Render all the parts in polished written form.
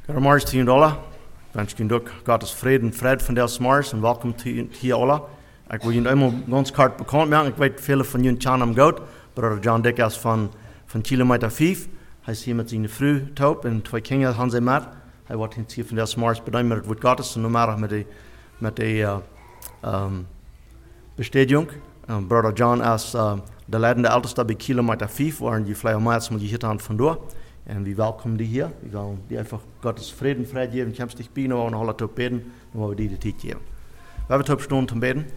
Goedemorgen to jullie allen. Ik wens jullie ook Gottes vrede en vrede van deze morgen en welkom hier allen. Ik wil jullie eenmaal ganz kort bekend maken. Ik weet vele van jullie kennen hem goed. Broeder John Dickers van kilometer 5. Hij is hier met zijn vrouw Taub en 2 kinderen han zij met. Hij wordt hier van deze morgen bedankt met het woord Gottes en normaal met de bestätigung. Broeder John is de leidende älteste bij kilometer 5, waar je vielleicht meist moet je hier aan vandoor. En we welkom die hier. We willen die einfach Gottes vrede en vrijheid geven. Kommst dich binnen und alle zu beten, dan wollen wir die de tijd geven. We hebben het opgestaan te beten.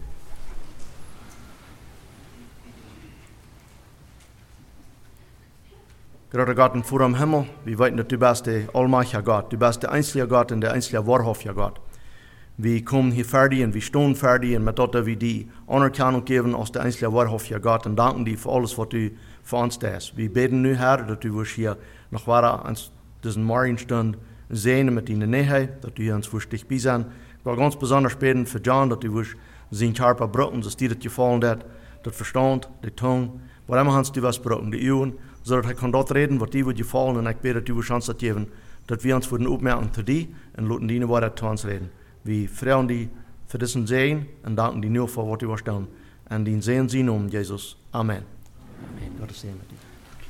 Grote Gott und Vater im Himmel, wir weten, dass du bist der allmächtige Gott. Du bist der einzige Gott und der einzige wahrhaftige Gott. Wir kommen hier fertig und wir stehen fertig und mit dort wir die Anerkennung geben als der einzige wahrhaftige Gott und danken dir für alles, was du für uns tust. Wir beten nu, Herr, dass du hier noch weiter uns diesen Morgenstund sehen mit deiner Nähe, dass du uns für dich bist. Ich will ganz besonders beten für John, dass du seinen Körper brücken, dass dir das gefallen hat, das Verstand, die Tongue, was immer hast du was brücken, die Ohren, so dass er kann dort reden, was dir wird gefallen und ich bete, dass du Chance geben, dass wir uns würden aufmerken zu dir und lassen deine Worte zu uns reden. Wir freuen dich für diesen Segen und danken dir nur für was du tun. Und den Segen sie um Jesus. Amen. Amen. Gottes Segen mit dir.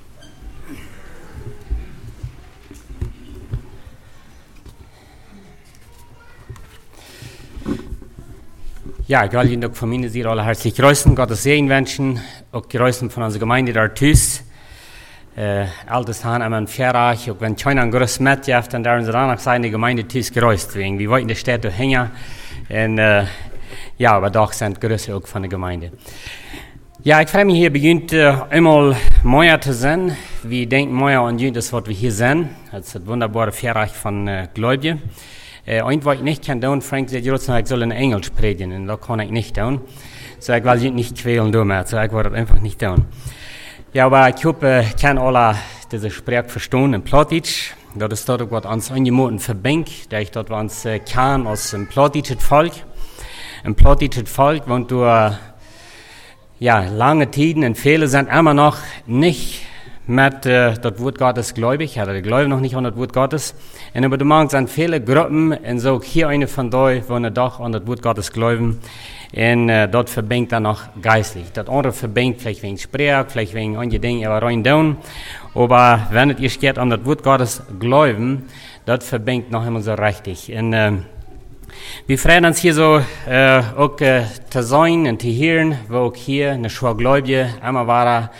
Ja, ich will Ihnen auch von meiner Seite alle herzlich grüßen, Gottes Segen wünschen, auch grüßen von unserer Gemeinde der Artus. Alles haben einmal ein Vierreich, auch wenn keiner ein größtes Met hat, dann werden sie danach seine Gemeinde Tus grüßt. Wir wollten in der Stadt hängen und ja, aber doch sind Grüße auch von der Gemeinde. Ja, ich freue mich hier beginnt einmal Meier zu sein. Wir denken Meier an das, was wir hier sehen. Das ist das wunderbare Vierreich von Gläubigen. Und was ich nicht kann tun, Frank sagt, ich soll in Englisch predigen, und das kann ich nicht tun. So, ich will nicht quälen damit, so, ich will das einfach nicht tun. Ja, aber ich hoffe, ich kann alle diese Sprache verstehen in Plattdeutsch. Das ist dort, was uns angeboten verbindet, da ich dort uns kann als ein plattdeutsches Volk. Ein plattdeutsches Volk, wo du, ja, lange Zeiten und viele sind immer noch nicht mit das Wort Gottes gläubig, oder die glauben noch nicht an das Wort Gottes. Und aber du magst an viele Gruppen, und so hier eine von euch, wo doch an das Wort Gottes glauben, und dort verbindet dann noch geistlich. Das andere verbindet vielleicht wegen Sprache, vielleicht wegen anderen Dingen, aber rein down. Aber wenn es ihr geht an das Wort Gottes glauben, das verbindet noch immer so richtig. Und wir freuen uns hier so auch zu sein und zu hören, wo auch hier eine Schwagläubige einmal war,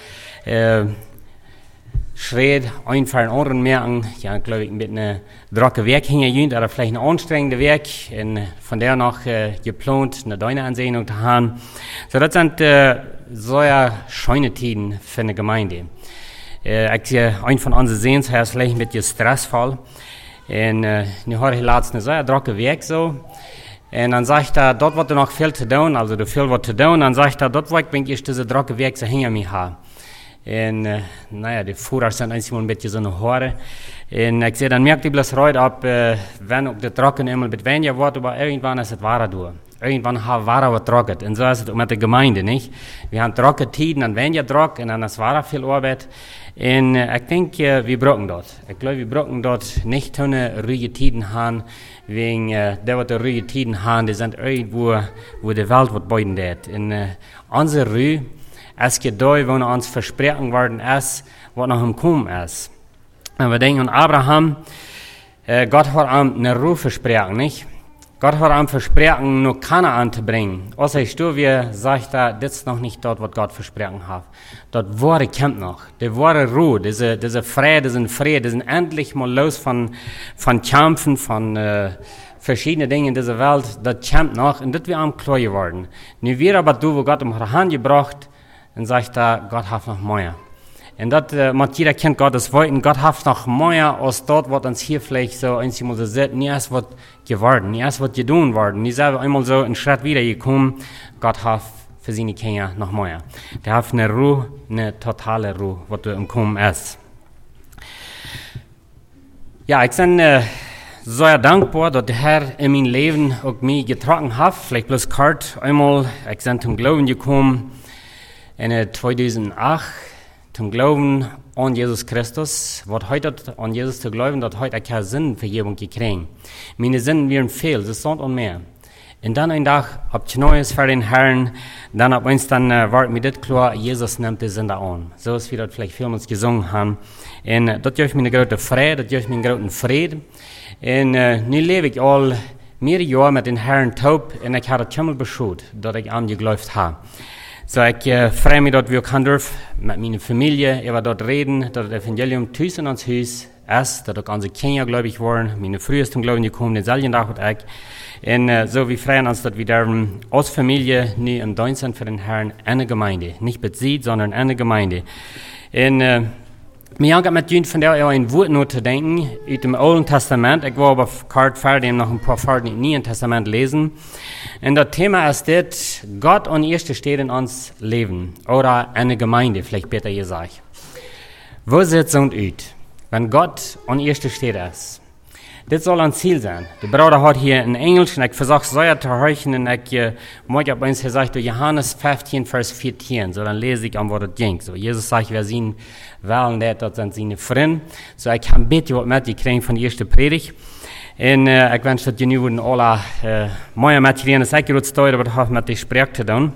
schreit, einfach einen anderen merken, ja, glaube ich, mit einer trockenen Weg hingehen, oder vielleicht einen anstrengenden Weg, und von der noch geplant, eine deine Ansehung zu haben. So, das sind so schöne Zeiten für eine Gemeinde. Ich sehe, ein von unseren Sehensherren ist vielleicht mit stressvoll, und ich habe letztens so einen trockenen Weg so, und dann sagt er, dort wird noch viel zu tun, also du viel was zu tun, dann sagt er, dort wo ich diese trockenen Weg so hinter mir habe. Und naja, die Führer sind einmal ein bisschen so eine Haare. Und ich sehe, dann merkt ich bloß heute ab, wenn auch der Trocken immer mit weniger wird, aber irgendwann ist es wahrer durch. Irgendwann haben wir was trocken. Und so ist es auch mit der Gemeinde, nicht? Wir haben trockene Tiden und weniger trocken, und dann ist wahrer viel Arbeit. Und ich denke, wir brauchen dort. Ich glaube, wir brauchen dort nicht so eine ruhige Tiden haben, wegen der, was die ruhige Tiden haben, die sind irgendwo, wo die Welt wird beiden wird. Und unsere Ruhe, es geht da, wo uns versprochen worden ist, was noch im Kommen ist. Und wir denken an Abraham, Gott hat ihm eine Ruhe versprochen, nicht? Gott hat ihm versprochen, nur Kanaan zu bringen. Außer ich wie sagt er, das ist noch nicht dort, was Gott versprochen hat. Dort wahre kommt noch. Die wahre Ruhe, diese Friede, diesen endlich mal los von Kämpfen, von verschiedene Dinge in dieser Welt, das kommt noch, und das wird ihm klar geworden. Nun wir aber du, wo Gott um die Hand gebracht, und sagt er, Gott hat noch mehr. Und das, jeder kennt Gottes Wort, und Gott hat noch mehr als dort, was uns hier vielleicht so einmal so sieht, nie erst was geworden, nie erst was getan worden. Nie selber einmal so einen Schritt wiedergekommen, Gott hat für seine Kinder noch mehr. Der hat eine Ruhe, eine totale Ruhe, was du im Kommen ist. Ja, ich bin sehr dankbar, dass der Herr in mein Leben auch mich getragen hat. Vielleicht bloß kurz einmal, ich bin zum Glauben gekommen, in 2008, zum Glauben an Jesus Christus, was heute an Jesus zu glauben, dass heute keine Sinnvergebung gekriegt. Meine Sünden wären viel, das sind und mehr. Und dann ein Tag, ob Neues für den Herrn, dann ab uns dann war mir das klar, Jesus nimmt die Sünde an. So ist wie das vielleicht viele uns gesungen haben. Und das gibt mir eine große Freude, das gibt mir einen großen Frieden. Und nu lebe ich all mehrere Jahre mit den Herrn taub und ich habe das schon mal beschut, dass ich an geglaubt habe. So ich freue mich, dass wir kann dürfen mit meiner Familie über dort reden, dass das Evangelium Tüß in uns Haus ist, dass auch unsere Kinder gläubig waren, meine frühesten Glauben gekommen, den selben Tag und ich. Und so wir freuen uns, dass wir dürfen als Familie nie im Dienst sind für den Herrn eine Gemeinde, nicht bezieht, sondern eine Gemeinde. Und mir hat mit Jünd von der auch ein Wort nur zu denken, aus dem Alten Testament. Ich war aber gerade fertig, noch ein paar Verse im Neuen Testament lesen. Und das Thema ist das, Gott an erster Stelle in uns Leben. Oder eine Gemeinde, vielleicht besser gesagt. Wo sieht so aus, wenn Gott an erster Stelle ist? Das soll ein Ziel sein. Der Bruder hat hier in Englisch, und ich versuche es sehr zu hören, und ich mag auf uns gesagt, Johannes 15, Vers 14, so dann lese ich an, was das ging. So, Jesus sagt, wer sie wählen, das sind seine Freunde. So, ich habe ein bisschen was mitgekriegt von der ersten Predigt. Und ich wünsche, dass ihr nu alle meine Materialien, das ich gerade aber das hat mit dem Gespräch zu tun.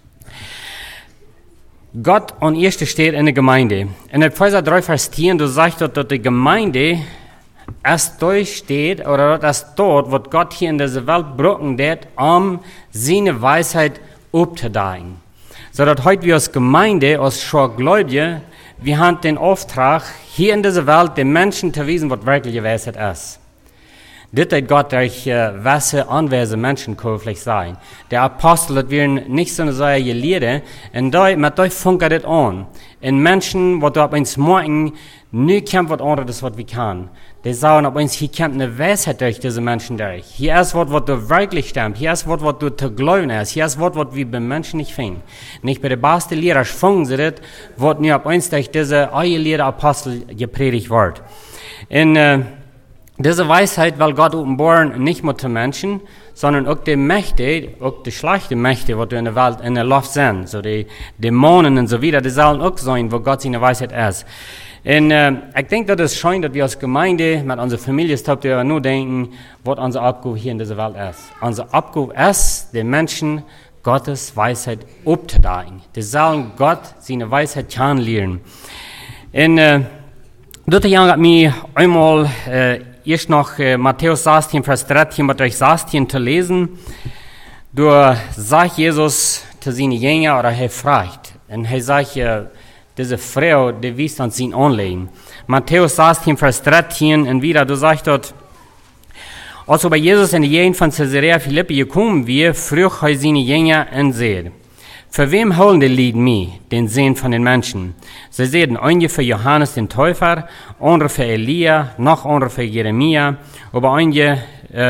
Gott an erster Stelle in der Gemeinde. In der Epheser 3, Vers 10, du sagst, dass die Gemeinde erst durchsteht, oder das dort, was Gott hier in dieser Welt brauchen wird, seine Weisheit aufzudecken. So dass heute wir als Gemeinde, als Gläubige, wir haben den Auftrag, hier in dieser Welt den Menschen zu wissen, was wirkliche Weisheit ist. Das hat Gott durch welche anwesende Menschen vielleicht sein. Der Apostel, das wären nicht so eine solche Lehre, und mit euch funkt das an. Und Menschen, die ab uns morgen nicht kämpfen, was anderes, was wir können. Die sagen ab uns, hier kommt eine Weisheit durch diese Menschen durch. Hier ist was du wirklich stimmt. Hier ist was du zu glauben hast. Hier ist was wir bei Menschen nicht finden. Nicht bei den besten Lehrern fangen sie das, was nur ab uns durch diese eure Lehre Apostel gepredigt wird. Und diese Weisheit will Gott offenbaren, nicht nur zu Menschen, sondern auch die Mächte, auch die schlechten Mächte, die in der Welt in der Luft sind. So die Dämonen und so weiter, die sollen auch sein, wo Gott seine Weisheit ist. Und ich denke, dass es scheint, dass wir als Gemeinde mit unserer Familie nur denken, was unsere Aufgabe hier in dieser Welt ist. Unsere Aufgabe ist, den Menschen Gottes Weisheit aufzudecken. Die sollen Gott seine Weisheit kennenlernen. Und das hat mir einmal erst noch Matthäus 16, Vers 13, mit euch 16 zu lesen. Da sagt Jesus zu seinen Jüngern, oder er fragt, und er sagt, diese Frau, die wies uns ihn anlegen. Matthäus 16, Vers 13, und wieder, du sagst dort, als bei Jesus in die Gegend von Caesarea Philippi gekommen wir, frug er seine Jünger und sagt, für wem holen die Lied mich, den Sinn von den Menschen? Sie sehen, einige für Johannes den Täufer, andere für Elia, noch andere für Jeremia, aber einige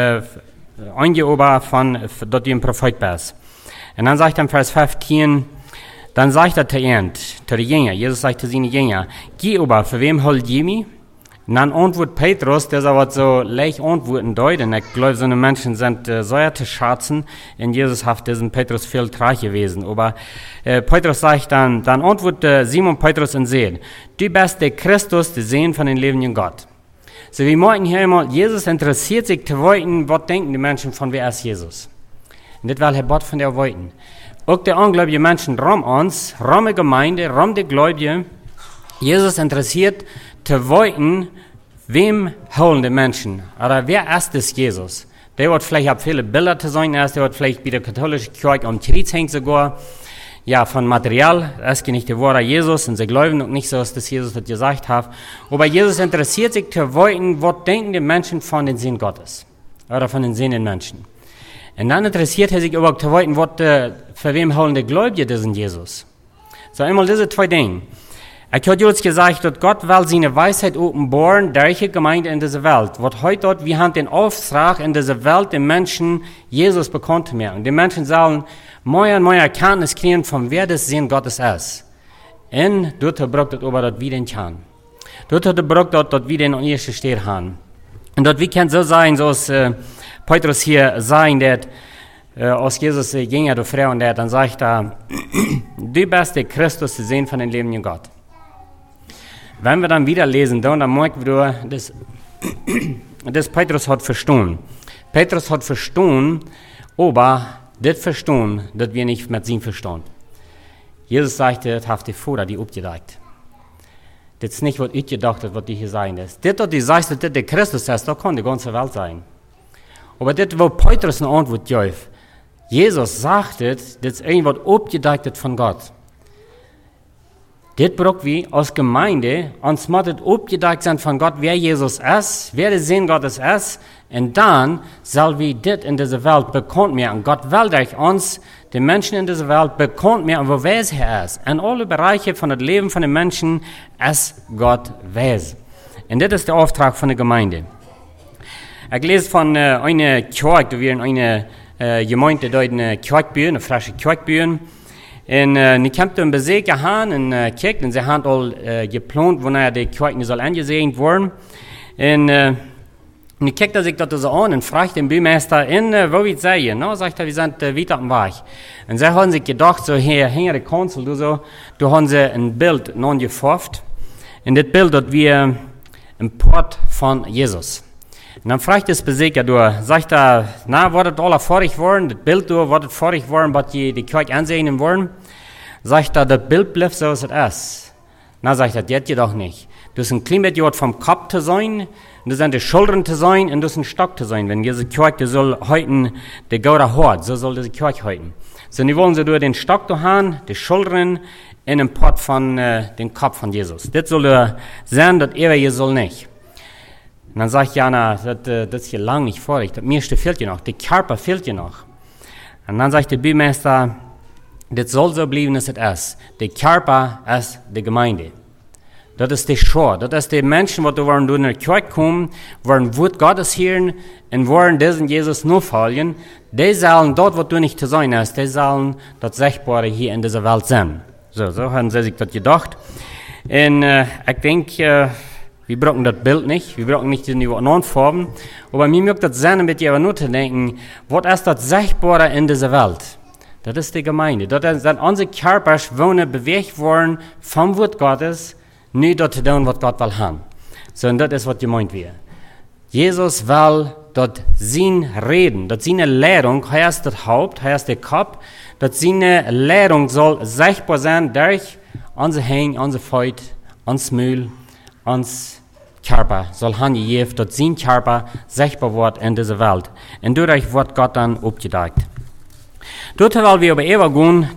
aber von, dort die ein Prophet bist. Und dann sagt er im Vers 15, dann sagt er zu den Jüngern, Jesus sagt zu seinen Jüngern, geh aber, für wem holt ihr mich? Und dann antwortet Petrus, der aber so leicht antworten deuten. Ich glaube, so eine Menschen sind so zu schätzen, und Jesus hat diesen Petrus viel traurig gewesen. Aber Petrus sagt dann antwortet Simon Petrus und sagt, du bist der Christus, der Sohn von dem lebenden Gott. So wir merken hier einmal, Jesus interessiert sich zu wissen, was denken die Menschen von wer ist Jesus. Und das will Herr Gott von der wissen. Auch die ungläubigen Menschen rum uns, rum die Gemeinde, rum die Gläubigen. Jesus interessiert zu wissen, wem holen die Menschen? Oder wer ist das Jesus? Der wird vielleicht auf viele Bilder zu sein, der wird vielleicht bei der katholischen Kirche am Kreuz hängen sogar. Ja, von Material, das ist nicht der wahre Jesus, und sie glauben noch nicht so, dass das Jesus das gesagt hat. Aber Jesus interessiert sich zu wissen, was denken die Menschen von den Sinn Gottes? Oder von den sehenden Menschen? Und dann interessiert er sich aber zu wissen, für wem holen die Gläubigen diesen Jesus? So einmal diese zwei Dinge. Ich habe jetzt gesagt, dass Gott will seine Weisheit offenbaren durch die Gemeinde in dieser Welt. Was heute dort, wir haben den Auftrag in dieser Welt, den Menschen Jesus bekannt zu machen. Die Menschen sollen mehr und mehr Erkenntnis kriegen, von wer das Sinn Gottes ist. Und dort braucht es aber, dass wir den kann. Dort braucht es, dass wir den an erster Stelle haben. Und dort, wir können so sein, so als Petrus hier sagen, dass als Jesus ging, der Frau, und dann sagt er, du bist der Christus, der Sohn von dem lebenden Gott. wenn wir dann wieder lesen, dann merken wir, dass Petrus hat verstanden. Petrus hat verstanden, aber das verstehen, das wir nicht mit ihm verstehen. Jesus sagte, das hat die Vater, die aufgedeckt. Das ist nicht, was ich gedacht habe, was die hier sagen ist. Das, was die sagst, dass das der Christus ist, das kann die ganze Welt sein. Aber das, wo Petrus eine Antwort gibt, Jesus sagte, das ist irgendwas aufgedeckt von Gott. Das braucht wir als Gemeinde, uns muss das aufgedeckt sein von Gott, wer Jesus ist, wer der Sohn Gottes ist, und dann soll wir das in dieser Welt bekannt machen. Gott will durch uns, die Menschen in dieser Welt, bekannt machen, wo wer er ist. In alle Bereiche von dem Leben von den Menschen ist Gott weiß. Und das ist der Auftrag von der Gemeinde. Ich lese von einer Kirche, da wir in einer Gemeinde dort eine Kirche, eine frische Kirche. Und ich kam zu einem Besuch gehabt in der Kirche, und sie haben all geplant, wo die Kirche soll angesehen werden. Und ich kickte sich das so an und fragte den Bürgermeister, wo wir sehen. No, sagt er, wir sind weiter am Weg. Und sie haben sich gedacht, so hier hängt der Konsul, da haben sie ein Bild angefasst. Und das Bild hat wir ein Port von Jesus. Und dann fragt das Besucher, sagt er, na, wird das alle fertig worden? Das Bild, wird das fertig worden, was die Kirche ansehen wollen? Sagt er, das Bild bleibt so, als es ist. Na, sagt er, das geht doch nicht. Das ist ein Klimat vom Kopf zu sein, und das sind die Schultern zu sein, und das ist ein Stock zu sein. Wenn diese Kirche soll heute der Gauder hört, so soll diese Kirche heute. So, die wollen sie durch den Stock zu haben, die Schultern, in den Pott von dem Kopf von Jesus. Das soll sein, das ewige soll nicht. Und dann sagt Jana, das ist hier lang nicht fertig, das meiste fehlt ja noch, der Körper fehlt ja noch. Und dann sagt der Bürgermeister, das soll so bleiben, als es ist. Der Körper ist die Gemeinde. Das ist die Schor, das ist die Menschen, die in der Kirche kommen, wollen Wort Gottes hören und wollen diesen Jesus nur folgen. Die sollen dort, wo du nicht zu sein hast, die sollen das Sichtbare hier in dieser Welt sein. So haben sie sich das gedacht. Und ich denke, wir brauchen das Bild nicht, wir brauchen nicht die neuen Farben. Aber mir mögt das sein, mit dir aber nur zu denken, was ist das Sichtbare in dieser Welt? Das ist die Gemeinde. Das sind unsere Körper, wohnen, bewegt worden vom Wort Gottes, nicht dort zu tun, was Gott will haben. So, und das ist, was gemeint wird. Jesus will dort sein Reden, dort seine Lehrung, er ist das Haupt, er ist der Kopf, dort seine Lehrung soll sichtbar sein durch unser Hängen, unser Feut, unser Müll, unser Körper, soll hingegeben, dort sein Körper sichtbar wird in dieser Welt. Und dadurch wird Gott dann aufgedeckt. Dort wollen wir aber übergehen,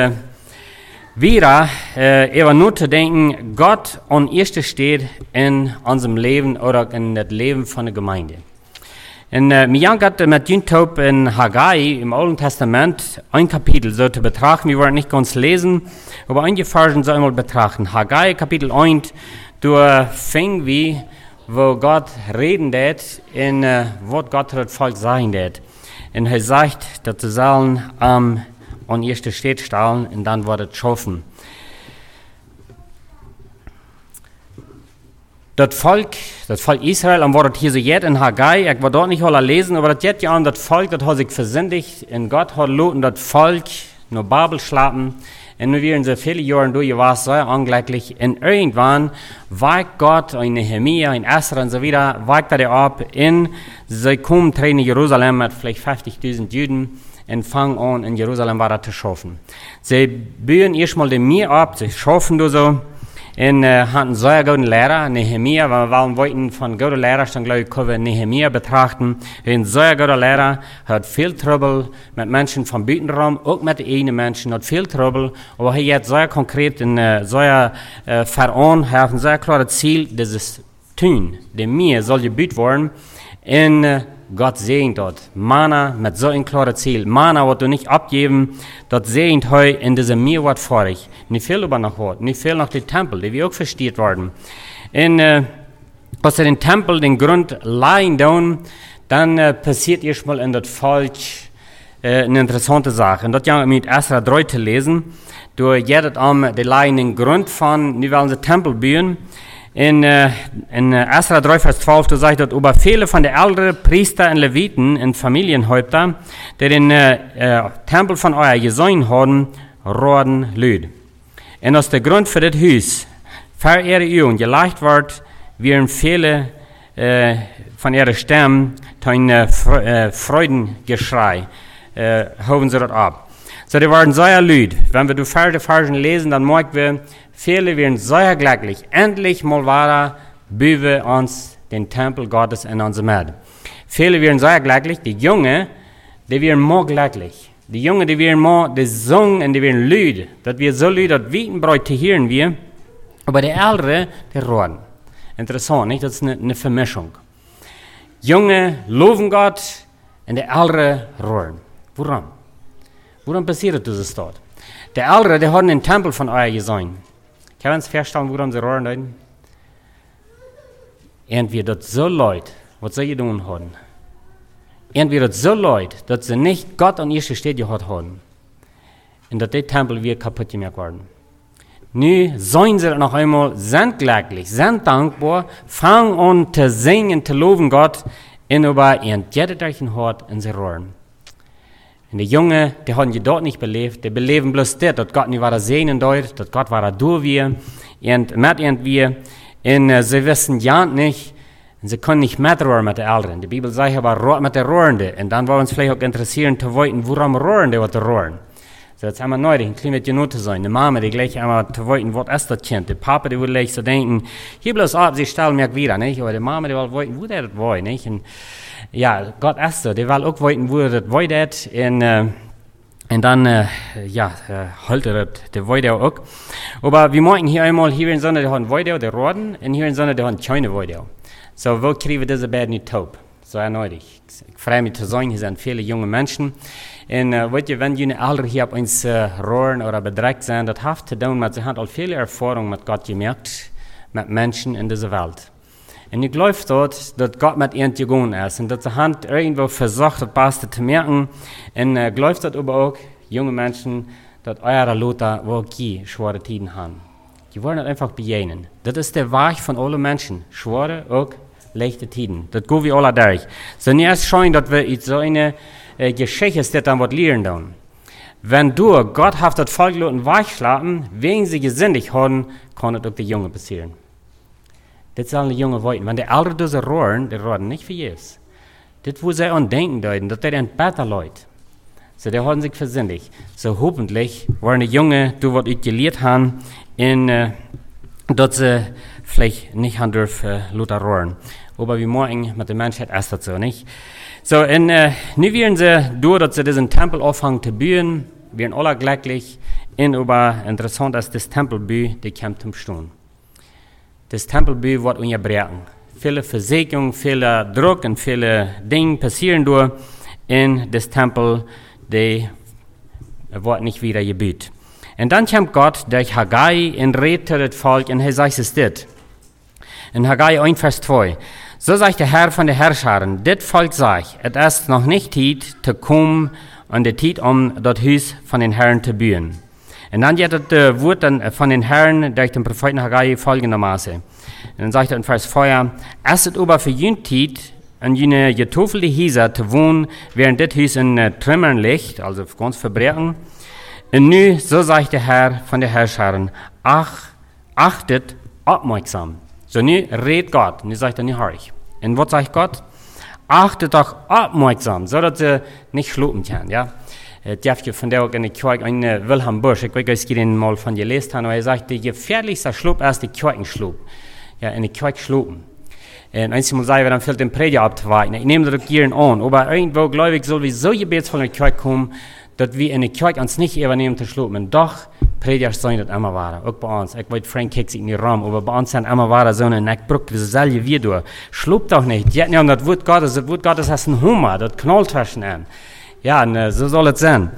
wieder nur zu denken, Gott an erster steht in unserem Leben oder in das Leben von der Gemeinde. Und mir hat mit Jüntop in Haggai im Alten Testament ein Kapitel so zu betrachten. Wir wollen nicht ganz lesen, aber einige Versen so einmal betrachten. Haggai Kapitel 1, da fing wie, wo Gott reden wird, in was Gott das Volk sagen wird. Und er sagt, dass sie sollen an erster Stelle stellen und dann wird es schaffen. Das Volk Israel, und was hier so jetzt in Haggai, ich war dort nicht alle lesen, aber das jetzt ja an das Volk, das hat sich versündigt, und Gott hat loten das Volk nur Babel schlappen, und wir werden so viele Jahre durch, war es so unglücklich, und irgendwann weigt Gott, in Nehemia, in Esra und so wieder, weigt er ab, und sie kommen in Jerusalem mit vielleicht 50.000 Juden, und fangen an, in Jerusalem weiter zu schaffen. Sie bauen erstmal den Meer ab, sie schaffen da so, und hatten sehr guten Lehrer, Nehemia, weil wir wollten von guten Lehrern, dann glaube ich, können wir Nehemia betrachten. Ein sehr guter Lehrer, hat viel Trouble mit Menschen vom Bütenraum, auch mit den eigenen Menschen, hat viel Trouble, aber er hat sehr konkret und sehr veran, er hat ein sehr klares Ziel, dieses Tun, dem Meer soll gebüht werden, und Gott segnet dort. Mana mit so ein klares Ziel. Mana wird du nicht abgeben, dort segnet heu in diesem Meer wird vorig. Nicht viel über noch Wort, nicht viel nach dem Tempel, die wir auch versteht worden. Und als den Tempel den Grund leihen dann passiert erstmal in das Volk eine interessante Sache. Und das ja mit Esra 3 zu lesen. Du jedet die leihen den Grund von, die wollen sie Tempel bauen. In Esra 3, Vers 12, da sagt dort, über viele von den älteren Priester und Leviten und Familienhäupter, die den Tempel von euer gesehen haben, roden Lüd. Und aus der Grund für das Haus, für ihre Übung geleicht wird, wären viele von ihren Stimmen ein Freudengeschrei, hoben sie das ab. So, die waren sehr laut. Wenn wir die Versen lesen, dann merken wir, viele wären sehr glücklich. Endlich mal war über uns den Tempel Gottes in unserer Mitte. Viele wären sehr glücklich. Die Jungen, die wären mehr glücklich. Die Jungen, die wären mehr, die singen und die wären laut. Das wir so laut, das Wietenbräut zu hören wir. Aber die Älteren, die roden. Interessant, nicht? Das ist eine Vermischung. Junge loben Gott und die Älteren rohren. Warum? Warum passiert das dort? Die Älteren, die haben den Tempel von euch gesehen. Kann man uns feststellen, warum sie rohren dort? Irgendwie das so leid, was sie getan haben. Irgendwie das so leid, dass sie nicht Gott an erster Stelle gehabt haben. Und dass der Tempel wieder kaputt gemacht worden. Nu sollen sie noch einmal, sind glücklich, sind dankbar, fangen an zu singen, zu loben Gott, und über ihren jährlichen Hort in sie rohren. Und die Jungen, die haben die dort nicht belebt, die beleben bloß das, dass Gott nicht war sehen dort, dass Gott war durch wir, und mit irgendwie, und sie wissen ja nicht, und sie können nicht mitrohren mit den Älteren. Die Bibel sagt aber, rohr mit den Rohrenden. Und dann wollen wir uns vielleicht auch interessieren, zu wissen, warum rohren die, was die rohren. So, jetzt haben wir neulich ein kleines Genut zu sein. Die Mama, die gleich einmal zu wollten, was ist das Kind? Der Papa, die würde gleich so denken, hier bloß ab, sie stellen mir wieder, nicht? Aber die Mama, die will wollten, wo der das will, nicht? Und ja, Gott ist so, die will auch wollten, wo das will, das. Und dann, holt das, der will auch. Aber wir merken hier einmal, hier in Sonne, die haben Weidau, die Roden, und hier in Sonne, die haben keine Weidau. So, wo kriegen wir diese beiden nicht taub? So erneudig. Ich freue mich zu sagen, hier sind viele junge Menschen. Und weet je, wenn die Eltern hier auf uns rohren oder bedrängt sind, das hat zu tun mit, sie haben all viele Erfahrungen mit Gott gemerkt, mit Menschen in dieser Welt. Und ich glaube dort, dass Gott mit ihnen gegangen ist und dass sie haben irgendwo versucht, das Beste zu merken. Und ich glaube dort aber auch, junge Menschen, dass eure Leute wirklich schwere Zeiten haben. Die wollen das einfach begegnen. Das ist der Weg von allen Menschen. Schwere, auch leichte Zeiten. Das gehen wir alle durch. So nicht erst schauen, dass wir in so eine Geschichte ist, das dann was lernen dann. Wenn du Gott hat das Volk weichschlagen, wegen sie gesündigt haben, kann das auch die Jungen passieren. Das sollen die Jungen wollten. Wenn die Älteren diese rohren, die rohren nicht für Jesus. Das, wo sie an denken deuten, dass die dann besser Leute. So, die haben sich versündigt. So, hoffentlich wollen die Jungen, du was ich gelehrt haben, dass sie vielleicht nicht haben dürfen, Luther rohren. Aber wir morgen mit der Menschheit ist das so, nicht? So, und nu werden sie, durch dass sie diesen Tempel anfangen zu bauen, werden alle glücklich. Und aber interessant ist, das Tempelbau, die kommt zum Stehen. Das Tempelbau wird unterbrechen. Viele Versägungen, viele Druck und viele Dinge passieren durch. Und das Tempel, die wird nicht wieder gebaut. Und dann kommt Gott durch Haggai und redet zu das Volk und er sagt es dit. In Haggai 1, Vers 2. So sagt der Herr von der Herrscharen, dit Volk sagt, es ist noch nicht Zeit zu kommen und die Zeit, das Haus von den Herren zu bauen. Und dann geht das Wort dann von den Herren durch den Propheten Haggai folgendermaßen. Und dann sagt er in Vers 4, es ist aber für jene Zeit, an jene getoffelte Häuser zu wohnen, während das Haus in Trümmern liegt, also ganz verbrechen. Und nu, so sagt der Herr von der Herrscharen, achtet aufmerksam. So, nu redet Gott, nu sagt er nicht hörig. Und was sagt Gott? Achtet doch aufmerksam, so dass sie nicht schlupen können, ja. Ich habe von der auch in der Kirche einen Wilhelm Busch, ich weiß nicht, den mal von gelesen haben, aber er sagt, der gefährlichste Schlup ist die Kirchenschlup. Ja, in der Kirche schlupen. Und einmal sagen wir, dann fällt den Prediger abzuwarten. Ich nehme das gerne an, aber irgendwo, glaube ich, soll wir so gebetsvoll in die Kirche kommen, dass wir in der Kirche uns nicht übernehmen zu schlupen. Doch, Prediger sollen das immer wahr. Auch bei uns. Ich weiß, Frank kickt sich in den Raum, aber bei uns sind immer wahr so eine Neckbrücke, wie selbe wir durch. Schlup doch nicht. Die hatten ja das Wort Gottes hast ein Hummer, das knallt zwischen an. Ja, und so soll es sein.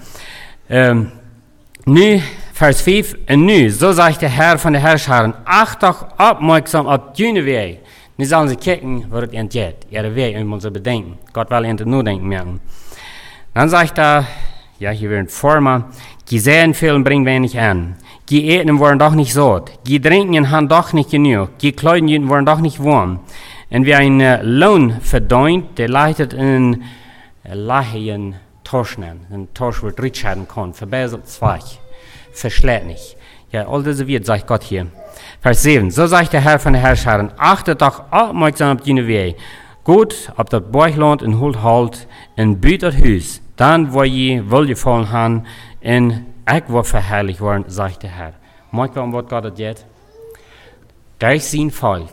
Nu, Vers 5, und nu, so sagt der Herr von der Herrscharen, acht doch aufmerksam auf jene Wege. Nu sollen sie kicken, wo es entgeht. Ihre Wege immer so bedenken. Gott will ihnen nur denken merken. Dann sagt er, ja, hier wird ein Former, die sehen viel und bringen wenig an. Die eten wollen doch nicht satt. Die trinken haben doch nicht genug. Die kleiden wollen doch nicht warm. Und wer einen Lohn verdient, der leitet in Lachen Torschen. Ein Torsch wird Ritschhaden kann, verbessert Zweig, verschlägt nicht. Ja, all diese wird, sagt Gott hier. Vers 7. So sagt der Herr von der Herrscharen, achtet doch aufmerksam auf die Weg. Gut, ob das Beuchland in Hult halt, in Büt das Hus, dann wo je wohlgefallen haben, in ich will verherrlicht worden, sagt der Herr. Mag wir was Gott das jetzt? Durch sein Volk.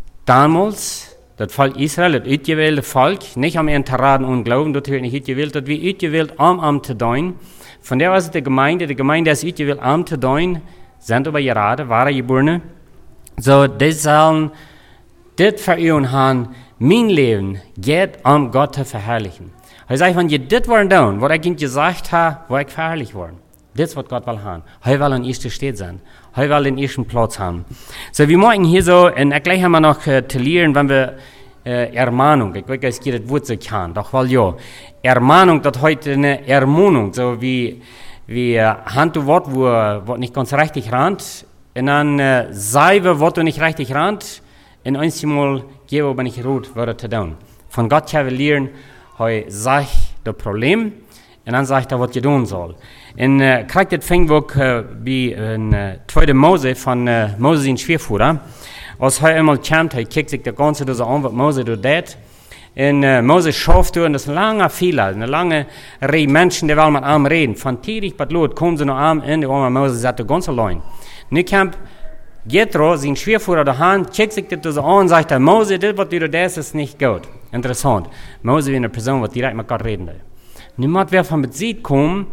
Damals, das Volk Israel, das ausgewählte Volk, nicht am Enteraden und Glauben, das wird nicht ausgewählt, das wird ausgewählt, am zu tun. Von der was die Gemeinde ist ausgewählt, am zu tun, sind aber gerade, wahre Geborene. So, das sollen, das verüben haben, mein Leben geht, Gott zu verherrlichen. Er sagt, wenn ihr das wollen tun, was ich Ihnen gesagt habe, wo ich verherrlicht worden. Das ist, was Gott will haben. Er will an erster Stelle sein. Er will den ersten Platz haben. So, wir machen hier so, und gleich haben wir noch zu lernen, wenn wir Ermahnung, ich weiß, es geht das Wort so kann, doch weil ja, Ermahnung, das heute eine Ermahnung, so wie Hand zu Wort, wo nicht ganz richtig rannt, und dann Seife, wo du nicht richtig rannt, und einmal geben, aber nicht rot, würde zu tun. Von Gott können wir lernen, er sagt das Problem, und dann sagt er, was ihr tun soll. Und kriegt das Fängbuch wie in 2. Mose von Moses in Schwierfuhrer. Als er einmal kommt, er kickt sich das Ganze so an, was Mose tut. Und Mose schafft und das ist ein langer Fehler, eine lange Reihe Menschen, die wollen mit ihm reden. Von Tirig bis Lot kommen sie noch am Ende, und Mose sagt das ganz allein. Nu kommt Jethro, sein Schwierfuhrer daheim, kickt sich das so an und sagt, Mose, das, was du tut, ist nicht gut. Interessant. Mose ist eine Person, die direkt mit Gott reden will. Niemand wird von mit Sieg kommen,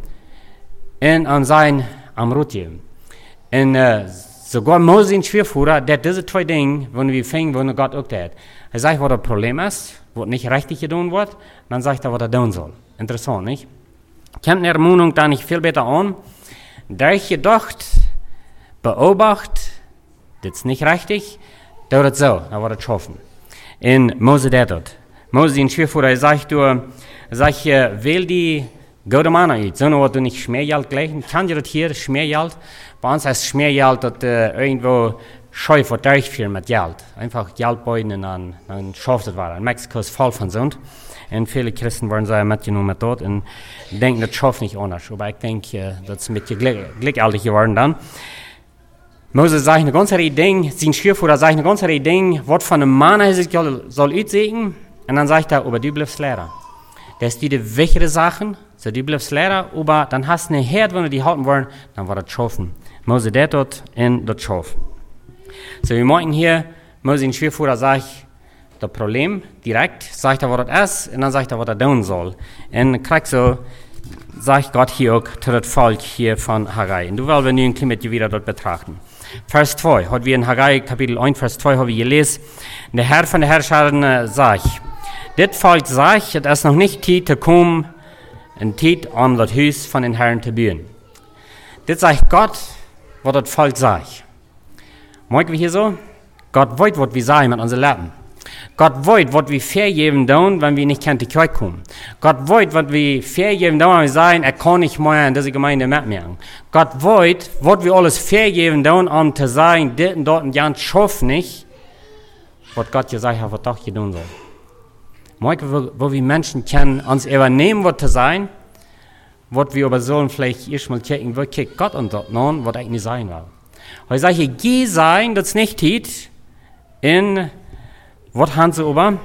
und an sein Amrutje. Und sogar Mose in Schwierfuhrer, der diese 2 Dinge, wenn wir fingen, wenn Gott auch hat. Er sagt, was das Problem ist, was nicht richtig getan wird, dann sagt er, was er tun soll. Interessant, nicht? Kommt eine Ermahnung da nicht viel besser an. Da ich gedacht, beobacht, das ist nicht richtig, da wird es so, da wird es schaffen. Und Mose der dort. Mose in Schwierfuhrer, er sagt, wähl die gute Männer aus, so was du nicht Schmiergeld gleichen. Kann dir das hier, Schmiergeld? Bei uns heißt Schmiergeld, dass irgendwo scheu vor durchführen mit Geld. Einfach Geldbeuten und dann schafft es weiter. In Mexiko ist voll von so. Und viele Christen wollen sagen, mitgenommen mit dort und denken, das schafft nicht anders. Aber ich denke, das ist mit glücklich geworden dann. Moses sagt eine ganze Reihe Dinge, sein Schwierfuhrer sagt eine ganze Reihe Dinge, was von einem Mann soll aussehen. Und dann sagt er, aber du bleibst Lehrer. Das sind die wichtigen Sachen. So, du bleibst Lehrer, aber dann hast du eine Herd, wenn du die halten wollen, dann war das schaffen. Mose der dort und das schaffen. So, wir machen hier, Mose in Schwierfuhrer sagt, das Problem direkt, sagt er, was das ist, und dann sagt er, was er tun soll. Und kriegt so, sagt Gott hier auch zu das Volk hier von Haggai. Und du willst, wenn du ein Klimat wieder dort betrachten. Vers 2, hat wir in Haggai, Kapitel 1, Vers 2, haben wir gelesen, der Herr von der Herrscharen sagt, das Volk sagt, es ist noch nicht Zeit zu kommen, und Zeit an das Haus von den Herrn zu bauen. Das sagt Gott, was das Volk sagt. Mag wir hier so? Gott weiß, was wir sagen mit unserem Leben. Gott weiß, was wir vergeben tun, wenn wir nicht in die Kirche kommen. Gott weiß, was wir vergeben tun, wenn wir sagen, kann nicht mehr in diese Gemeinde mitmachen. Gott weiß, was wir alles vergeben tun, um zu sagen, das und dort und Jan schafft nicht, was Gott gesagt hat, was doch tun soll. Mag wo wir Menschen können uns übernehmen, was zu sein, was wir aber sollen vielleicht erstmal checken, was kriegt Gott und dort noch, was eigentlich sein will. Und ich sage, geh sein, das nicht tut, in, was haben sie aber?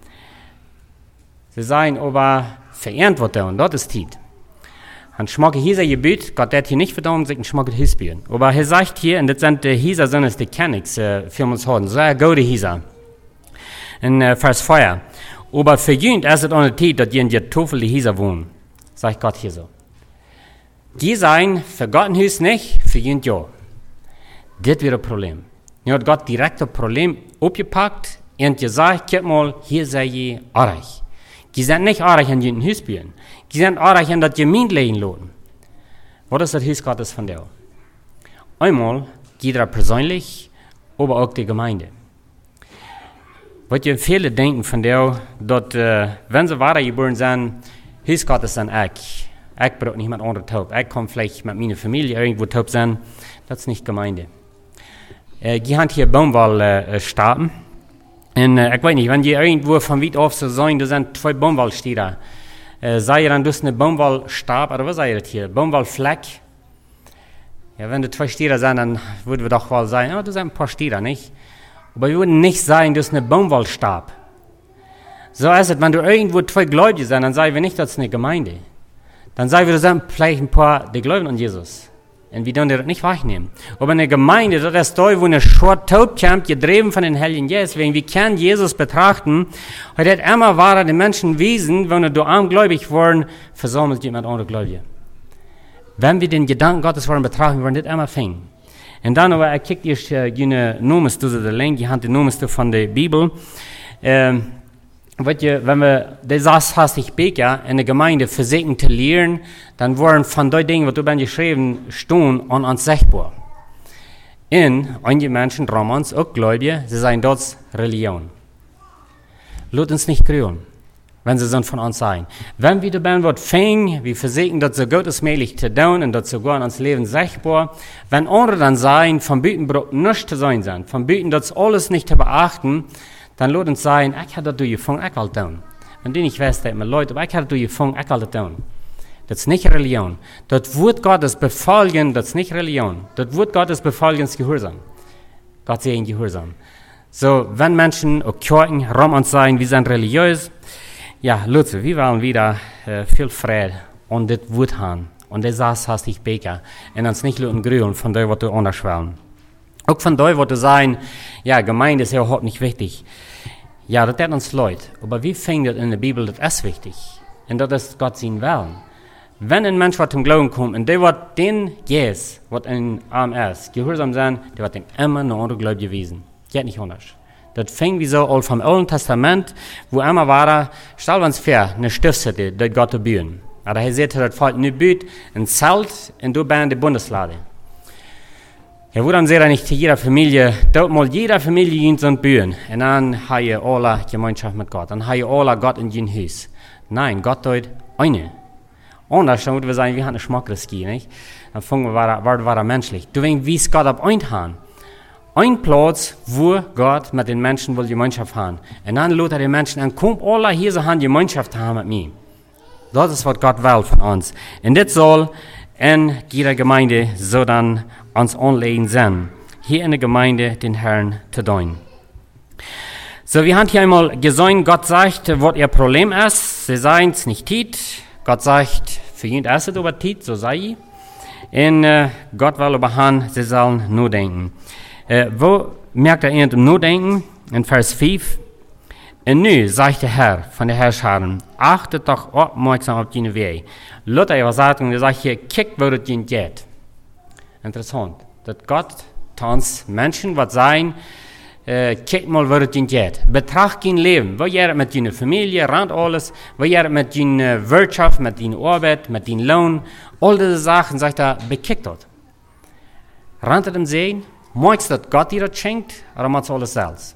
Sie sagen aber, verehrt wird und das ist tut. Und schmecke dieser Gebet, Gott hat hier nicht verdammt, sich ein schmecke Hisbieren. Aber er sagt hier, und das sind die Hieser, sind es die Kennigs, für uns heute, so ein gute Hieser. In Vers 4. Aber verjüngt ist es an der Zeit, dass ihr in der Tafel die Hieser wohnen. Sagt Gott hier so. Die sein, für Gott ein Haus nicht, verjüngt ja. Das wäre ein Problem. Nun hat Gott direkt das Problem aufgepackt und gesagt, guck mal, hier seid ihr arg. Die sind nicht arg an jeden Haus bauen. Die sind arg an das Gemeinde legen lassen. Was ist das Haus Gottes von dir? Einmal geht er persönlich, aber auch die Gemeinde. Was ihr viele denken von der, dass, wenn sie weitergeboren sind, Haus Gottes sind ich. Ich brauche nicht mit anderen taub. Ich kann vielleicht mit meiner Familie irgendwo taub sein. Das ist nicht Gemeinde. Die haben hier Baumwollstaben. Und ich weiß nicht, wenn die irgendwo von weit auf so sein, da sind 2 Baumwollstäbe. Sei ihr dann durch eine Baumwollstab, oder was sei das hier? Baumwollfleck. Ja, wenn du 2 Stiere sind, dann würden wir doch wohl sagen, ja, das sind ein paar Stiere, nicht? Aber wir würden nicht sagen, das ist eine Baumwollstab. So ist es, wenn du irgendwo 2 Gläubige sind, dann sagen wir nicht, das ist eine Gemeinde. Dann sagen wir, das sind vielleicht ein paar, die glauben an Jesus. Und wir dürfen das nicht wahrnehmen. Aber eine Gemeinde, das ist da, wo eine Schort taub kommt, gedreven von den Heiligen Geist, wegen wir können Jesus betrachten. Und das immer war die Menschen wiesen, wenn du armgläubig waren, versammelt jemand andere Gläubige. Wenn wir den Gedanken Gottes wollen betrachten, wollen das immer finden. Und dann aber kickt ihr jene Nomenste, der Länge, die Hand die Nomenste von der Bibel. Wenn wir das hastig beten, in der Gemeinde versuchen zu lehren, dann wollen von den Dingen, was du bei geschrieben stehen, an uns sichtbar. Einige Menschen, Romans, auch Gläubige, sie sagen, das ist Religion. Lasst uns nicht grüßen, wenn sie sind von uns sein. Wenn wir dabei was fängen, wir versuchen, das so gut als möglich zu tun und das sogar in uns Leben sichtbar. Wenn andere dann sagen, von Bütenbruch nichts zu sein sind, von Büten das alles nicht zu beachten, dann lasst uns sagen, ich habe das gefangen, ich will das tun. Wenn du nicht weißt, mit Leuten, aber ich habe das gefangen, ich will das tun. Das ist nicht Religion. Das Wort Gottes befolgen, das ist nicht Religion. Das Wort Gottes befolgen ist Gehorsam. Gott sei Dank Gehorsam. So, wenn Menschen auch Kirchen rum uns sagen, wir sind religiös, ja, Leute, wir wollen wieder viel Friede und das Wort haben. Und das heißt, ich bete. Und uns nicht nur grüßen von dem, was du anders wollen. Auch von dem, was du sagen, ja, Gemeinde ist ja überhaupt nicht wichtig. Ja, das hat uns Leute. Aber wie fängt das in der Bibel, das ist wichtig. Und das ist Gott sein Willen. Wenn ein Mensch zum Glauben kommt und der wird den Jesus, was in Arm ist, gehorsam sein, der wird ihm immer eine andere Glaube gewesen. Geht nicht anders. Das fängt wie so all vom Alten Testament, wo einmal war, stell uns vor, eine Stiftshütte, das Gott zu bauen. Aber er sagt, das fällt nicht gut, ein Zelt und du bist die Bundeslade. Ja, wo dann sagt er nicht zu jeder Familie, dort mal jeder Familie in so ein Bühnen. Und dann haben wir alle Gemeinschaft mit Gott. Dann haben wir alle Gott in ihrem Haus. Nein, Gott tut eine. Anders, dann würden wir sagen, wir haben eine Schmackriski, nicht? Dann fangen wir, war menschlich. Du weißt, wie es Gott ab einen ein Platz, wo Gott mit den Menschen will Gemeinschaft haben. Und dann lädt er die Menschen an, kommt alle hier so haben Gemeinschaft haben mit mir. Das ist, was Gott will von uns. Und das soll in jeder Gemeinde so dann uns anlegen sein. Hier in der Gemeinde den Herrn zu dienen. So, wir haben hier einmal gesehen, Gott sagt, was ihr Problem ist. Sie sagen es nicht tit. Gott sagt, für jeden ist es aber tit, so sei ich. Und Gott will aber haben, sie sollen nur denken. Wo merkt er in dem Nurdenken? In Vers 5. Und nu, sagt der Herr von der Herrscharen, achtet doch aufmerksam auf deine Wege. Luther Übersetzung, der sagt hier, kick, wo das geht. Interessant. Dass Gott uns Menschen, was sein, kick mal, wo das geht. Betracht dein Leben. Wo ihr mit deiner Familie, rand alles, wo ihr mit deiner Wirtschaft, mit deiner Arbeit, mit deinem Lohn, all diese Sachen, sagt er, bekickt dort. Rand dem sehen, magst du, dass Gott dir das schenkt, oder machst du alles selbst?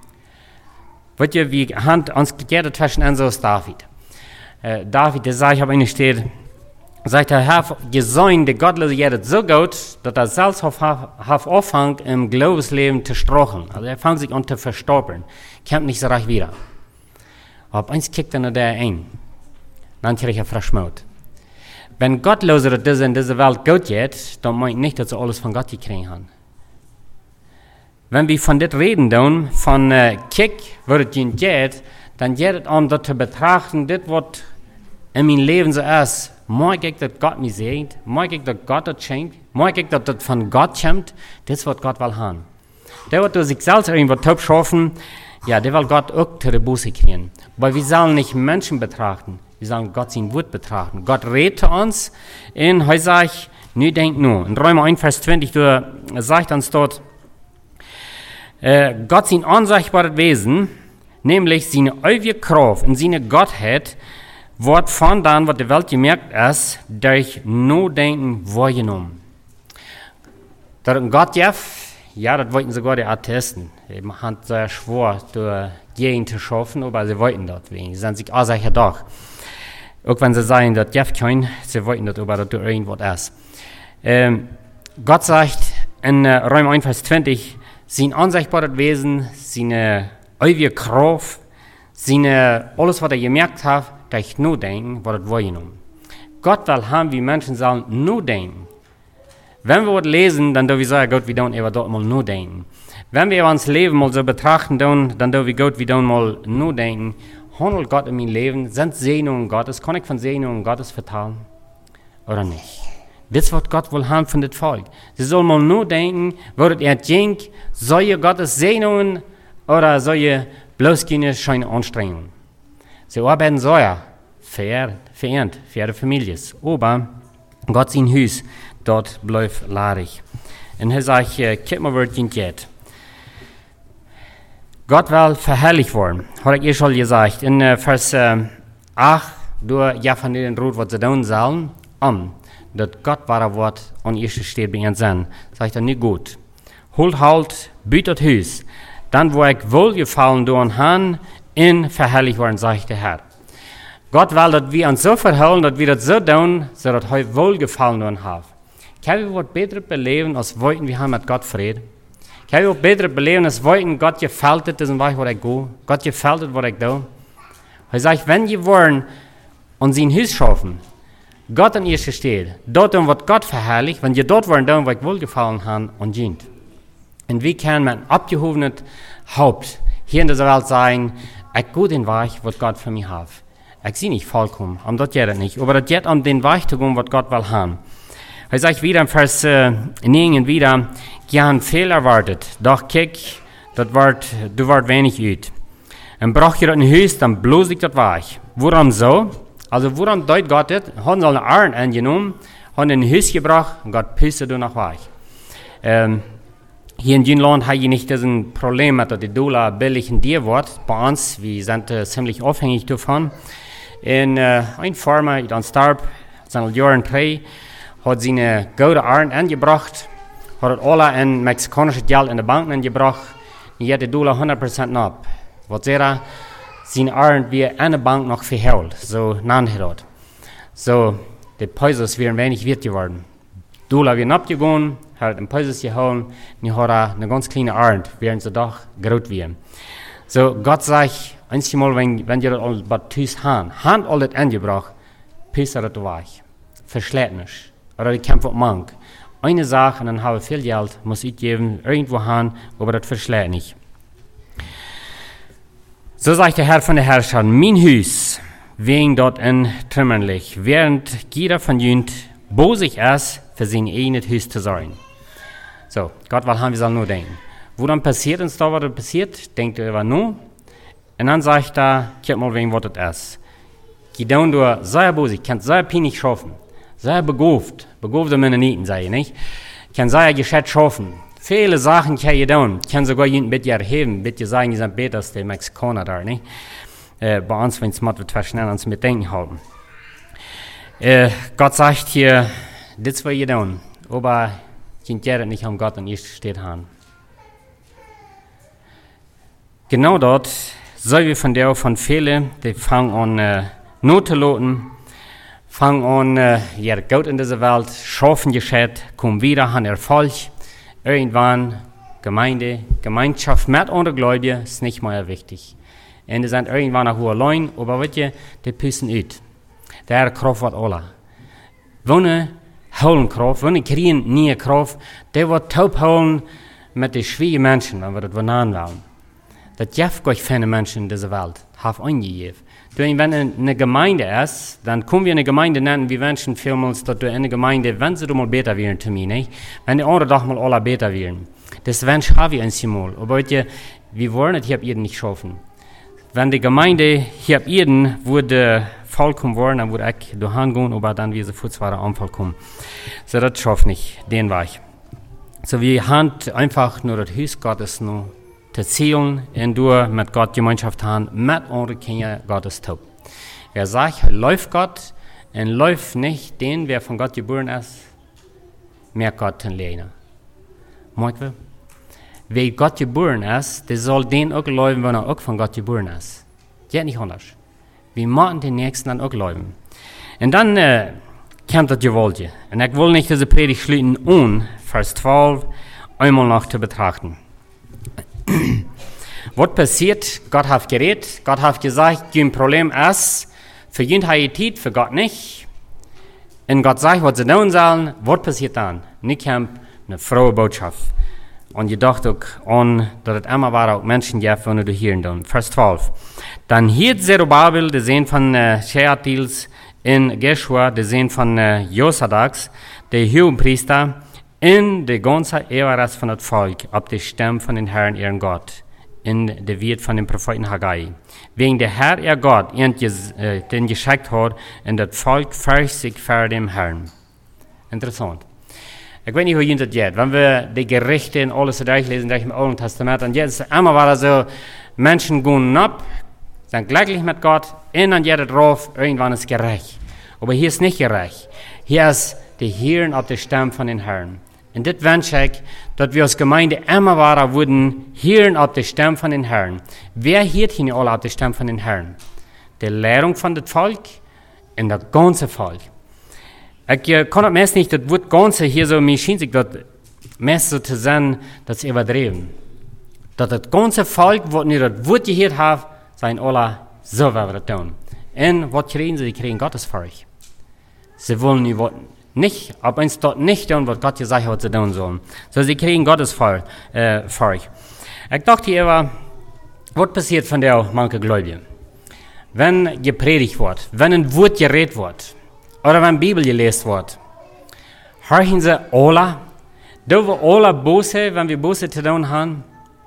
Weißt du, wie Hand uns gekehrt zwischen uns aus David. David, der sagt, ich habe eine Stelle, sagt er, hat gesehen, der Gottlose geht so gut, dass er selbst hat angefangen, im Glaubensleben zu strochen. Also er fängt sich an zu verstolpern. Kommt nicht so recht wieder. Aber eins kickt er nur der ein. Dann kriegt er frisch Mut. Wenn Gottlose das in dieser Welt gut geht, dann meint nicht, dass sie alles von Gott gekriegt haben. Wenn wir von das reden, dann, von Kick, wo es geht, dann geht es um das zu betrachten, das, was in meinem Leben so ist. Mag ich, dass Gott mich sieht, mag ich, dass Gott das schenkt, mag ich, dass das von Gott kommt, das, was Gott will haben. Der wird sich selbst irgendwas top schaffen, ja, der will Gott auch zu der Buße kriegen. Aber wir sollen nicht Menschen betrachten, wir sollen Gott sein Wort betrachten. Gott redet zu uns, und heute sage ich, nu denkt nur. In Römer 1, Vers 20, sagt uns dort, Gott sein unsichtbares Wesen, nämlich seine ewige Kraft und seine Gottheit, wird von dann, was die Welt gemerkt ist, durch Nachdenken wahrgenommen. Dass Gott ja, das wollten sogar die Atheisten. Sie haben sehr schwer, durch Gehen zu schaffen, aber sie wollten das wegen. Sie sind sich auch sicher doch. Auch wenn sie sagen, dass Jeff können, sie wollten das, aber das irgendwas ist. Gott sagt in Römer 1, Vers 20, sein unsichtbares Wesen, seine ewige Kraft, alles, was er gemerkt hat, durch nur denken, wird wahrgenommen. Gott will haben, wie Menschen sollen nur denken. Wenn wir was lesen, dann dürfen wir sagen, Gott, wir dürfen über dort mal nur denken. Wenn wir uns Leben mal so betrachten, dann dürfen wir Gott, wir dürfen mal nur denken, handelt Gott in meinem Leben, sind Segnungen Gottes, kann ich von Segnungen Gottes vertrauen oder nicht? Das wird Gott wohl haben von dem Volk. Sie sollen mal nur denken, würdet ihr denken, soll ihr Gottes Segnungen oder soll ihr bloß keine schöne Anstrengungen? Sie arbeiten so ja, verehrt für ihre Familien. Aber Gott sein Haus, dort bleibt laarig. Und er sagt, kijk mal, was geht. Gott will verherrlicht werden, habe ich schon gesagt. In Vers 8, durch ja von den Rot, was sie tun sollen, dass Gott wahre Wort an erster steht bei ihnen sein. Sagt er nicht gut. Holt halt, bietet Haus. Dann, wo ich wohlgefallen durch Han, in verherrlicht werden, sagt der Herr. Gott will, dass wir uns so verhalten, dass wir das so tun, so dass wir wohlgefallen durch haben. Kann wir was Besseres beleben, als wollten wir haben mit Gott Frieden? Kann wir was Besseres beleben, als wollten Gott gefällt es, das ist was ich gehe. Gott gefällt es, was ich tue. Er sagt, wenn wir wollen und sein Haus schaffen, Gott an erster steht, dort wird Gott verherrlicht, wenn wir dort wollen, tun, was ich wohlgefallen haben und dient. Und wie kann man abgehobenes Haupt hier in dieser Welt sagen, ich gehe den Weg, was Gott für mich hat. Ich sehe nicht vollkommen, das geht nicht, aber das geht den Weg zu gehen, was Gott will haben. Er sagt wieder in Vers 9 wieder, die haben viel erwartet, doch kick, du wart wenig üt. Und braucht ihr das Haus, dann bloß liegt das Weg. Warum so? Also woran deutet Gott das? Haben sie eine Arn angenommen, haben ein Haus gebracht und Gott pisst nach Weg. Hier in Jünland habe ich nicht das Problem mit der Dollar billig in dir wird. Bei uns, wir sind ziemlich abhängig davon. Und ein Farmer, der starb, seit Jahren 3, hat seine gute Arn angebracht, hat alle in mexikanisches Geld in die Bank angebracht, und jetzt die Dollar 100% ab. Was er, seine Arn wird an der Bank noch verhält, so nannt er das. So, die Preise wären wenig wert geworden. Dollar werden abgegangen, hat den Preis gehauen, und hat eine ganz kleine Arn, während sie doch groß werden. So, Gott sagt, einmal, wenn ihr das alles bei Tüß haben alles angebracht, pisst er das weg. Verschlägt nicht. Oder die kämpft Mank. Eine Sache, und dann habe ich viel Geld, muss ich geben, irgendwo haben, aber das verschlägt nicht. So sagt der Herr von der Herrscher, mein Haus, wegen dort in trümmerlich, während jeder von jünt, bosig ist, für sein eigenes Haus zu sein. So, Gott will haben, wir sollen nur denken. Wo dann passiert uns da, was das passiert, denkt ihr über nur. Und dann sagt er, guck mal, wegen was das ist. Geh down durch, sei bosig, kannst sehr pinig schaffen. Sehr begofte Mennoniten, sei ich nicht. Kann sehr gescheit schaffen. Viele Sachen kann ihr tun. Kann sogar jemand mit dir erheben, mit dir sagen, die sind besser als die Mexikaner da, nicht? Bei uns, wenn es mal wird schnell ans Mitdenken halten. Gott sagt hier, das will ihr tun. Aber ich kann nicht am Gott an erster steht haben. Genau dort soll wir von vielen, die fangen an, Not zu loten, fangen an, Gott in dieser Welt, schaffen gescheit, kommen wieder, haben Erfolg. Irgendwann, Gemeinschaft mit anderen Gläubigen ist nicht mehr wichtig. Und die sind irgendwann auch allein, aber wisst ihr, die pissen aus. Der Kraft wird alle. Wenn holen Kraft, wenn kriegen nie Kraft, der wird taub holen mit den schwierigen Menschen, wenn wir das vernahen wollen. Das gibt gar keine Menschen in dieser Welt, haben eingegeben. Wenn eine Gemeinde ist, dann können wir eine Gemeinde nennen, wie Menschen vielmals, dass du eine Gemeinde, wenn sie doch mal besser werden zu mir, nicht? Wenn die anderen doch mal alle besser werden. Das Wunsch habe ich einmal. Aber wir wollen es hier nicht schaffen. Wenn die Gemeinde hier würde vollkommen wollen, dann würde ich da hingehen, aber dann wird sie fußwahre Anfall kommen. So, das schafft nicht, den Weg. So, wir haben einfach nur das Haus Gottes noch zu zielen und durch mit Gott Gemeinschaft haben, mit anderen Kindern Gottes taub. Wer sagt, läuft Gott und läuft nicht den, wer von Gott geboren ist, mehr Gott zu lernen. Merkt ihr? Wer Gott geboren ist, der soll den auch laufen, wenn er auch von Gott geboren ist. Geht nicht anders. Wir machen den Nächsten dann auch laufen. Und dann kommt das Gewalt. Und ich will nicht diese Predigt schließen, Vers 12 einmal noch zu betrachten. Was passiert? Gott hat geredet, Gott hat gesagt, ein Problem ist, für jeden hat Zeit, für Gott nicht. Und Gott sagt, was sie tun sollen, was passiert dann? nicht haben eine frohe Botschaft. Und je dacht ook aan dat het immer waren ook mensen die van de hier doen. Vers 12. Dan hield Zerubabel, de zoon van Shealtiels, en Jeshua, de zoon van Josadaks, de hoogpriester, en de ganze Everest van het volk op de stem van de Herrn, ihren Gott, in de woord van de profeten Haggai. Wegen de Herr, ihr Gott, den geschickt hat, en dat volk fürcht sich vor dem Herrn. Interessant. Ik weet niet hoe je dat gaat. Wanneer we de Gerichte en alles durchlezen durch im Alten Testament, und jetzt einmal war das so, Menschen gehen ab, sind glücklich mit Gott, und dann geht es drauf, irgendwann ist gerecht. Aber hier ist nicht gerecht. Hier ist die Hören auf die Stimme von den Herrn. Und das wünsche ich, dass wir als Gemeinde immer weiter würden, hören auf die Stimme von den Herrn. Wer hört hier alle auf die Stimme von den Herrn? Die Lehrung von dem Volk und das ganze Volk. Ich kann das meist nicht, das Wort Ganze hier so, mir schien sich das meist so zu sein, das übertrieben. Dass das ganze Volk, was nicht das Wort gehört hat, sein alle so werden wir das tun. Und was kriegen sie? Sie kriegen Gottesfurcht. Sie wollen nicht, ab uns dort nicht tun, was Gott gesagt hat, sie tun sollen. So, sie kriegen Gottesfurcht. Ich dachte immer, was passiert von der manche Gläubigen? Wenn gepredigt wird, wenn ein Wort geredet wird, oder wenn die Bibel gelesen wird, hören sie alle, da wir alle böse, wenn wir böse zu tun haben,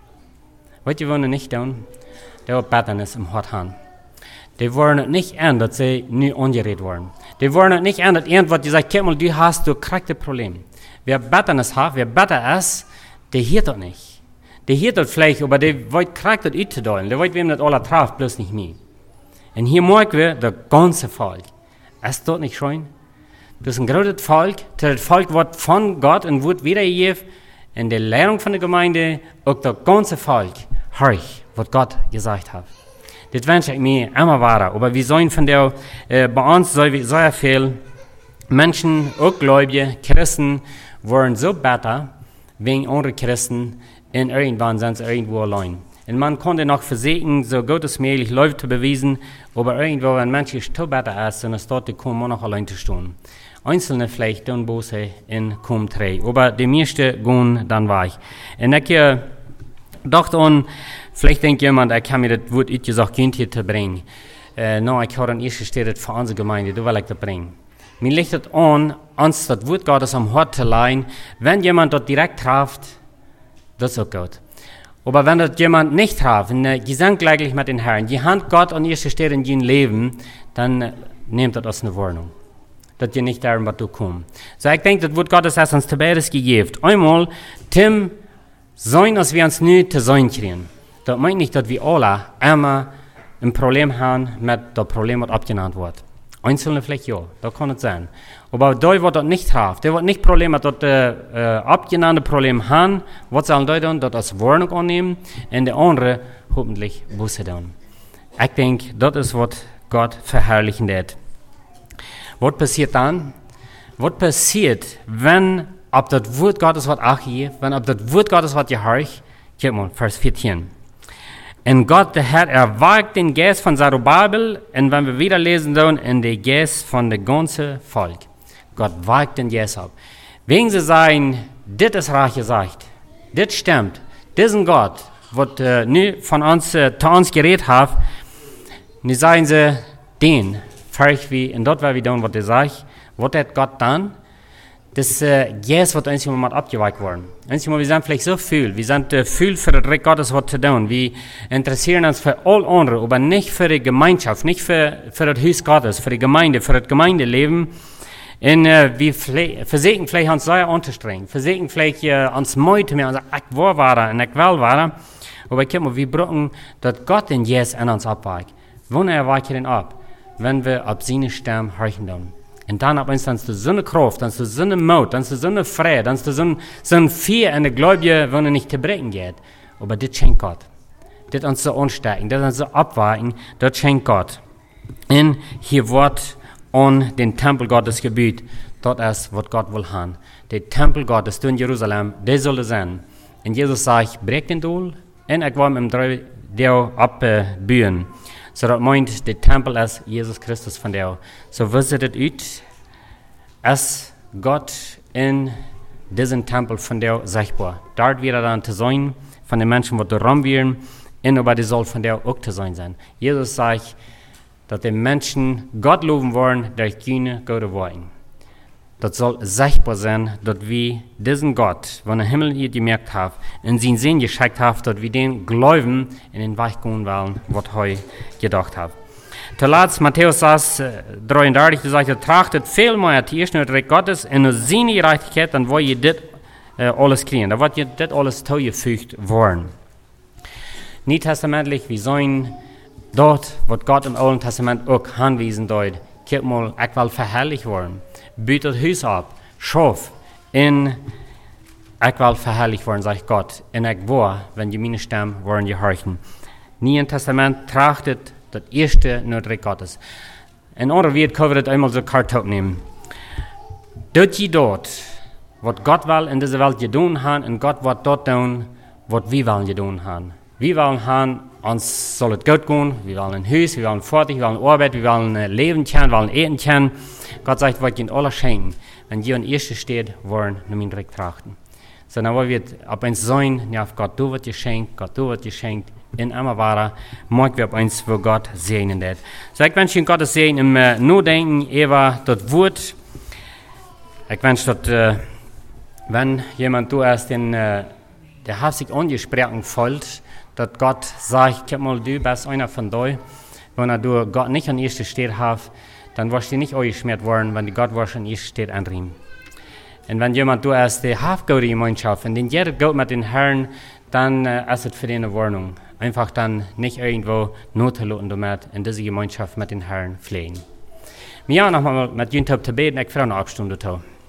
was die wollen nicht tun, da wir Bitternis im Hart haben. Die wollen nicht ändern, dass sie nie angeredet werden. Die wollen nicht ändern, dass irgendwas, die sagt, guck mal, du hast ein Problem. Wer Bitternis hat, wer bitter ist, der hört das nicht. Der hört das vielleicht, aber der wollte kriegt das uitzudoen. Der wollte wem das alle traf, bloß nicht mir. Und hier merken wir, das ganze Volk. Ist das nicht schön? Das ist ein großes Volk. Das Volk wird von Gott und wird wiedergegeben. In der Lehrung von der Gemeinde, auch das ganze Volk, hörch, was Gott gesagt hat. Das wünsche ich mir immer weiter. Aber wir sollen von der, bei uns sehr viel Menschen, auch Gläubige, Christen, waren so bitter wegen anderer Christen und irgendwann sind sie irgendwo allein. Und man konnte noch versuchen, so gut es möglich Leute zu beweisen, aber irgendwo, wenn Menschen so bitter ist, dann ist dort, die kommen noch allein zu stehen. Einzelne vielleicht dann böse in kommen drei, aber die meisten gehen dann weich. Und ich dachte an, vielleicht denkt jemand, ich kann mir das Wort gesagt, hier zu bringen. No, ich habe an erster Stelle für unsere Gemeinde, du will ich das bringen. Mir liegt es an, uns das Wort Gottes am Hort zu leihen, wenn jemand dort direkt trifft, das ist auch gut. Aber wenn das jemand nicht trifft, die sind gleich mit den Herren, die Hand Gott an erster Stelle in ihrem Leben, dann nehmt das als eine Warnung. Dass ihr nicht darum, was du kommst. So, ich denke, das Wort Gottes hat uns beides gegeben. Einmal, Tim, sein, als wir uns nicht zu sein kriegen. Das meint nicht, dass wir alle immer ein Problem haben mit dem Problem, was abgenannt wird. Einzelne vielleicht ja, das kann es sein. Aber da wird das nicht trifft. Der wird nicht Probleme, dass das abgenannte Problem haben, was sollen die dann, das als Warnung annehmen und der andere hoffentlich Buße tun. Ich denke, das ist, was Gott verherrlichen wird. Was passiert dann? Was passiert, wenn ab das Wort Gottes wird achgeht, wenn ab das Wort Gottes wird gehorcht? Guck mal, Vers 14. Und Gott, der Herr, erwagt den Geist von Zerubabel, und wenn wir wieder lesen sollen, in den Geist von dem ganzen Volk. Gott wagt den Geist ab. Wegen sie sagen, das ist reich gesagt, das stimmt, diesen Gott, was nie von uns, zu uns geredet hat, nie sagen sie, den, völlig wie, und dort, wir tun, was er sagt, was hat Gott dann? Das Geist wird uns mal abgeweicht worden. Wir sind vielleicht so viel, wir sind viel für das Reich Gottes was zu tun. Wir interessieren uns für all andere, aber nicht für die Gemeinschaft, nicht für das Haus Gottes, für die Gemeinde, für das Gemeindeleben. Und wir versuchen vielleicht uns sehr anzustrengen, versuchen vielleicht uns Meute mehr, ich war und ich will war. Aber guck mal, wir brauchen, dass Gott den Geist an uns abweicht. Wann weicht er denn ab? Wenn wir ab seine Stimme hören tun. Und dann ab uns dann so eine Kraft, dann so eine Mut, dann so eine Freude, dann so ein Vier in der Gläubige, wenn er nicht zu brechen geht. Aber das schenkt Gott. Das uns so anstecken, das uns so abweichen, das schenkt Gott. Und hier wird an den Tempel Gottes gebiet, das ist, was Gott will haben. Der Tempel Gottes in Jerusalem, der soll sein. Und Jesus sagt, brech den Doel, und ich will ihm der abbühen. So dat meint, der Tempel ist Jesus Christus von der. So wie sieht es aus, als Gott in diesen Tempel von der sichtbar. Dort wird dann zu sein, von den Menschen, die darum wären, und aber die soll von der auch zu sein. Jesus sagt, dass die Menschen Gott loben wollen, durch keine gute Worte. Das soll sichtbar sein, dass wir diesen Gott, wenn der Himmel hier gemerkt hat, in seinen Sinn geschickt hat, dass wir den Glauben in den Weg gehen wollen, was er gedacht hat. Zuletzt, Matthäus 33, sagt, trachtet viel mehr die erste Reich Gottes und seine Gerechtigkeit, dann wollt ihr das alles kriegen. Da wird ihr das alles zugefügt worden. Neutestamentlich, wir sollen dort, was Gott im Alten Testament auch anweisen dort, könnt mal auch verherrlicht worden. Bietet Haus ab, schaf, in auch verherrlicht worden, sagt Gott, in ich war, wenn die meine Stimme wollen gehorchen. Nie im Testament trachtet das erste Notrecht Gottes. In anderer Welt können wir das einmal so kart nehmen. Dort je dort, was Gott will in dieser Welt getan haben, und Gott wird dort tun, was wir wollen getan haben. Wir wollen haben, uns soll es gut gehen, wir wollen ein Haus, wir wollen Fertig, wir wollen Arbeit, wir wollen Leben kennen, wir wollen Eten kennen. Gott sagt, was ihnen alles schenken. Wenn die an erste steht, wollen wir ihn direkt trachten. So, dann wollen wir ab uns sein, ja, auf Gott, du wird geschenkt, Gott, du wird geschenkt. In immer wahrer, mag wir ab uns, wo Gott segnen wird. So, ich wünsche Ihnen Gottes Segen im Nachdenken über das Wort. Ich wünsche, dass, wenn jemand du hast, der hat sich angesprochen fühlt, dass Gott sagt, guck mal, du bist einer von dir. Wenn du Gott nicht an erster Stelle hast, dann wirst du nicht angeschmiert worden, wenn du Gott wirst an erster Stelle anriemen. Und wenn jemand du hast, der hat gute Gemeinschaft und den jeder geht mit den Herrn, dann ist es für den eine Warnung. Einfach dann nicht irgendwo notluten damit in diese Gemeinschaft mit den Herrn pflegen. Wir haben nochmal mit Jüntop zu beten, ich freue mich auf eine Stunde.